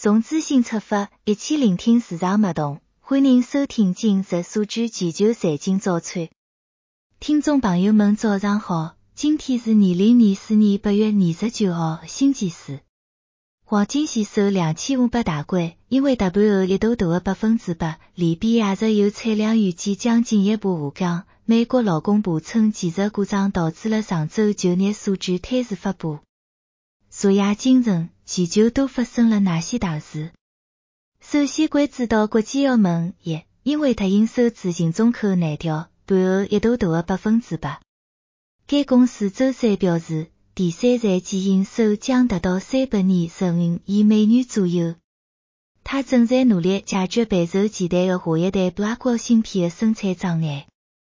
从资讯出发，一起聆听市场脉动。欢迎收听今日数据全球财经早餐。听众朋友们早上好，今天是2024年8月29号，星期四。黄金线收2500大关，因为突盘后一度大的 8%， 里边也是有产量预计将进一步下降。美国劳工部称技术故障导致了上周就业数据推迟发布。昨夜今晨，全球都发生了哪些大事？首先关注到国际澳门业，因为特应收资进中口难调，盘后一度大的 8%。该公司周三表示，第三财季营收将达到325亿美元左右。他正在努力解决备受期待的下一代 Blackwell 芯片的生产障碍。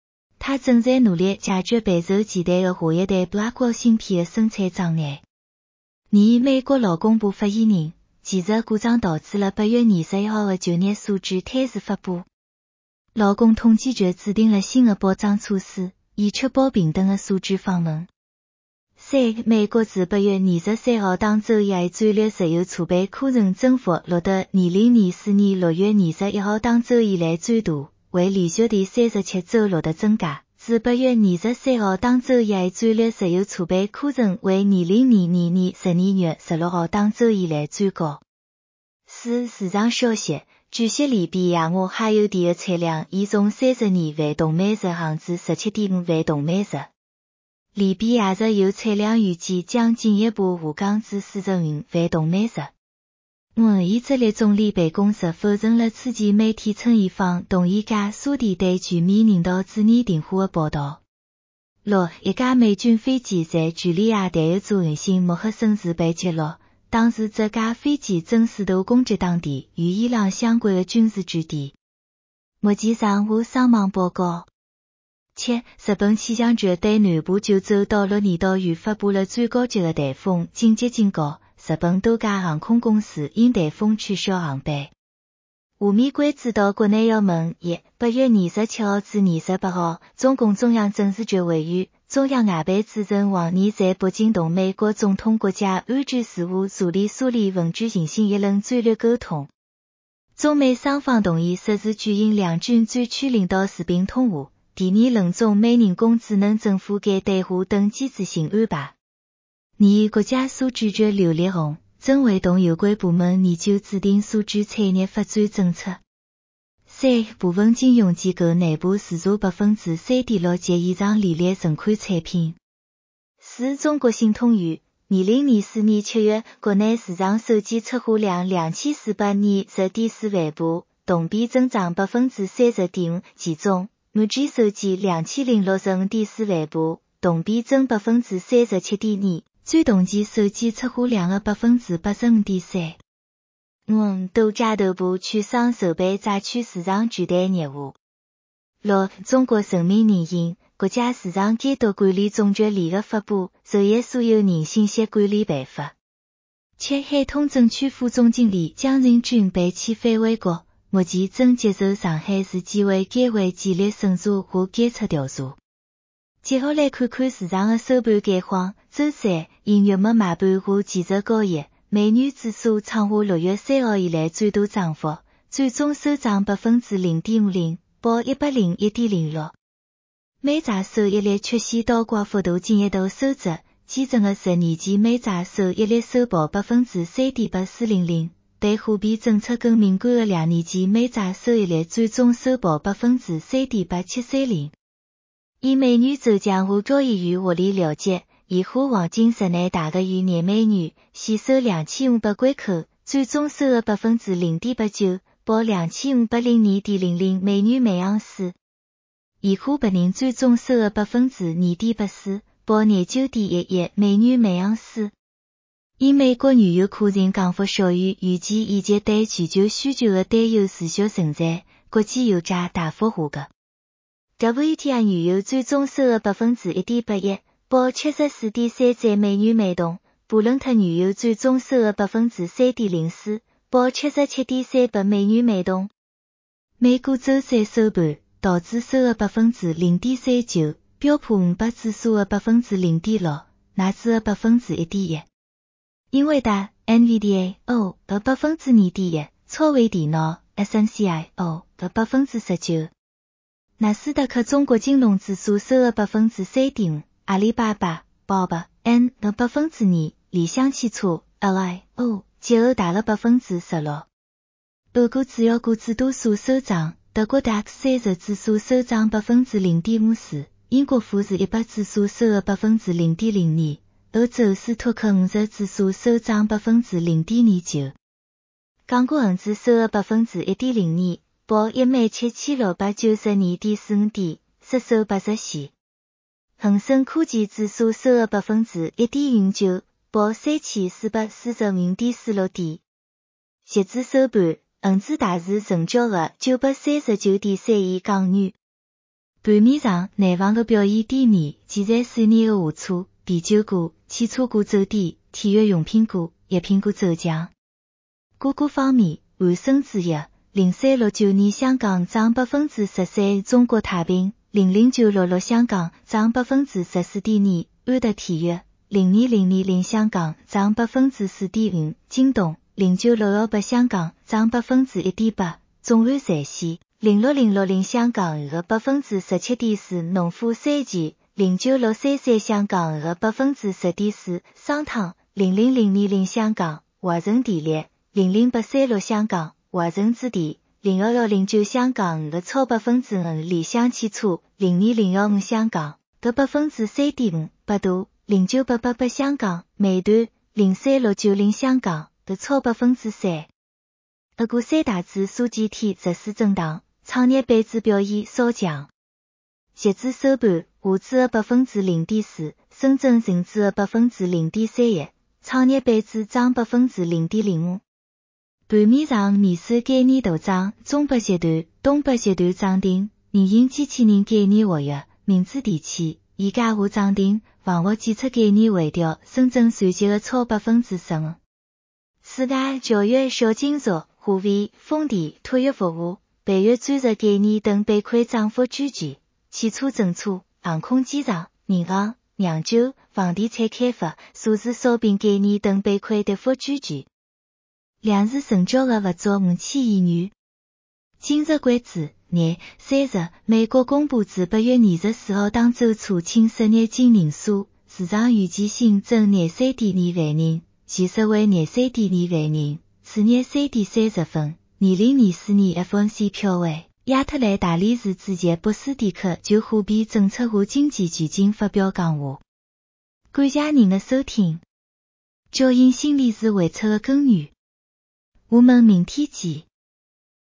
拟美国劳工部发言人，技术故障导致了8月21号的就业数据推迟发布。劳工统计局制定了新的保障措施，以确保平等的数据访问。3. 美国自8月23号当周以来战略石油储备库存增幅录得2024年6月21号当周以来最大，为连续第37周录得增加。自8月23号当周以来战略石油储备库存为2022年12月16号当周以来最高。4. 市场消息，据悉里边页岩氦油田的产量已从32万吨每日降至 17.5 万吨每日。里边也是有产量预计将进一步下降至45万吨每日。以色列总理办公室否认了此前媒体称伊方同意加沙地对全面人道主义停火的报道。6. 一架美军飞机在叙利亚弹药库运行莫赫森市被击落，当时这架飞机正试图攻击当地与伊朗相关的军事据点。目前上午伤亡报告。7. 日本气象局对南部九州到鹿儿岛县发布了最高级的台风紧急警告，日本多家航空公司因台风取消航班。下面关注到国内要闻：1. 8月27号至28号，中共中央政治局委员、中央外办主任王毅在北京同美国总统国家安全事务助理苏利文举行一轮战略沟通。中美双方同意设置举行两军专区领导视频通话，第二轮中美人工智能政府间对话等机制性安排。拟国家数据局刘烈宏正会同有关部门研究制定数据产业发展政策。3. 部分金融机构内部自查 3.6% 及以上利率存款产品。4. 中国信通预2024年7月国内市场手机出货量2420.4万部，同比增长 30.5%， 其中安卓手机2065.4万部，同比增 37.2%， 最同期手机出货量的 85.3%。多家头部券商筹备债券市场巨大业务。6. 中国人民银行、国家市场监督管理总局联合发布首页所有人信息管理办法。7. 海通证券副总经理江仁俊被遣返回国，目前正接受上海市纪委监会纪律审查和监测调查。接下来看看市场的收盘概况。周三，因月末买盘和技术交易，美元指数创下6月3号以来最大涨幅，最终收涨 0.50%， 报 101.06。美债收益率曲线倒挂幅度进一步收窄，基准的10年期美债收益率收报 3.8400%， 对货币政策更敏感的2年期美债收益率最终收报 3.8730%。以美元走强和交易员获利了结，现货黄金室内大约于2美元，现收2500关口，最终收的 0.89%， 报 2502.00 美元每盎司。现货白银最终收的 2.84%， 报 29.11 美元每盎司。因美国原油库存降幅小于预期以及对全球需求的担忧持续存在，国际油价大幅下降。WTI 原油最终收的 1.81%， 报 74.33 美元每桶。布伦特原油最终收的 3.04%， 报 77.38 美元每桶。美股周三收盘，道指收的 0.39%， 标普500指数的 0.6%， 纳指的 1.1%。 因为的 NVDA 的2%超微电脑 SNCIO 的19%。纳斯达克中国金融指数收入 3.5%， 阿里巴巴 BOB、N 的 2%， 理想汽车 LIO 节后大了 16%。俄国主要股指多数收涨，德国 DAX 30指数收涨 0.54%， 英国富时100指数收入 0.02%， 欧洲斯托克50指数收涨 0.29%。港股恒指收入 1.02%， 报17692.45点，失守80线。恒生科技指数收入 1.09%， 报3445.46点。截至收盘，恒指大市成交额 939.3亿港元。盘面上，内房的表现低迷，建材水泥的下挫，啤酒股、汽车股走低，体育用品股、药品股走强。股股方面，恒生置业0369年香港涨 13%， 中国太平00966香港涨 14.2%， 安德体育02020香港涨 4.5%， 京东09618香港涨 1.8%， 中安财险06060香港和 17.4%， 农夫山泉09633香港和 10.4%， 商汤00020香港，华晨电力00836香港，华晨置地01109香港和超 5%， 理想汽车02015香港得 3.5%， 百度09888香港，美团03690香港得超 3%。俄股三大指数集体逆势震荡，创业板指表现稍强。截至收盘，沪指的 0.4%， 深圳成指的 0.31%， 创业板指涨 0.05%。盘面上，面首概念大涨，中北集团、东北集团涨停，人形机器人概念活跃，明珠电器、宜家华涨停，防护检测概念回调，深圳传奇的超 15%。世界教育、小金属、华为、丰田、托越服务、培育专业概念等板块涨幅居前，汽车政策、航空机场、银行、酿酒、房地产开发、数字烧饼概念等板块跌幅居前。两市成交额不足5000亿元。今日关注廿30，美国公布至8月24号当周初请失业金人数，市场预计新增23.2万人，前述为23.2万人，次日3.30分。2024年 FOMC 票委亚特兰大理事主席博斯蒂克就货币政策下经济前景发表讲话。感谢您的收听。交银新理事会测的根源。我们明天见。